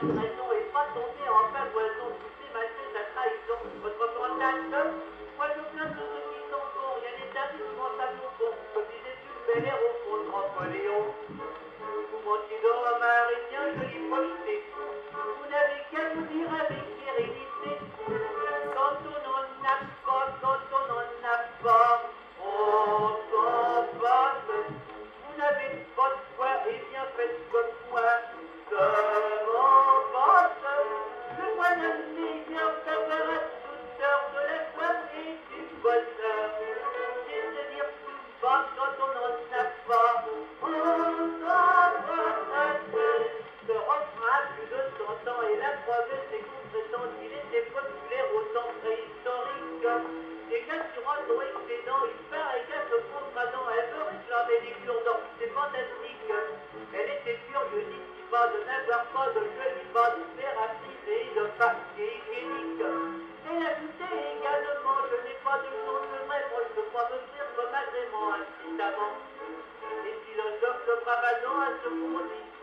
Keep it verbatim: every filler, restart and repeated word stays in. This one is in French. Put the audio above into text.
une raison et pas tomber en pavoison, pousser, masser sa trahison. Votre fantasme, moi je plains tous ceux qui sont bons, il y a des tas qui commencent à nous bon. Comme disait Jules Bel Air au fond de Napoléon. Vous mentiez dans un maritien, je l'ai projeté. Vous n'avez qu'à nous dire avec sérénité. Quand on n'en a pas, quand on n'en a pas, on s'en passe. Vous n'avez pas de foi, et bien faites comme moi. Je m'en passe. Le point d'un meilleur savoir à toute heure de la foi et du bonheur. C'est se dire tout bas quand on n'en a pas. On s'en passe. Ce refrain a plus de cent ans et la preuve c'est contre-temps qu'il était populaire au temps préhistorique. Les assurances ont excédent, il paraît qu'à ce contradant, elle veut réclamer des cure-dents, c'est fantastique. Elle était pure, je dis pas de n'avoir pas de joli pas de thérapie et de papier hygiénique. Elle ajoutait également, je n'ai pas de choses vraies, moi je peux pas me faire comme agrément incidemment. Les philosophes de Brabazon à ce qu'on dit.